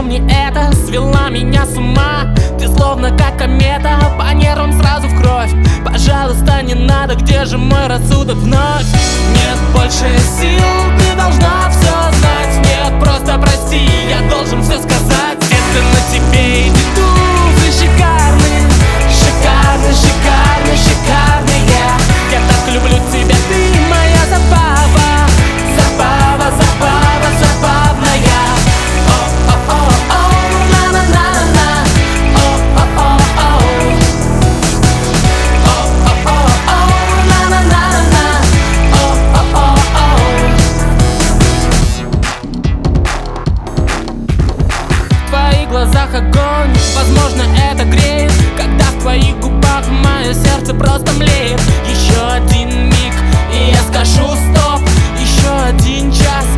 Запомни это, свела меня с ума. Ты словно как комета, по нервам сразу в кровь. Пожалуйста, не надо, где же мой рассудок вновь? Нет больше сил, ты должна все знать. Нет, просто прости, я должен все сказать. Это на тебе и ты шикарный, шикарный, шикарный, шикарный. Я так люблю тебя, ты моя забава, забава, забава, забавная. В твоих глазах огонь, возможно, это греет, когда в твоих губах мое сердце просто млеет. Еще один миг, и я скажу стоп. Еще один час,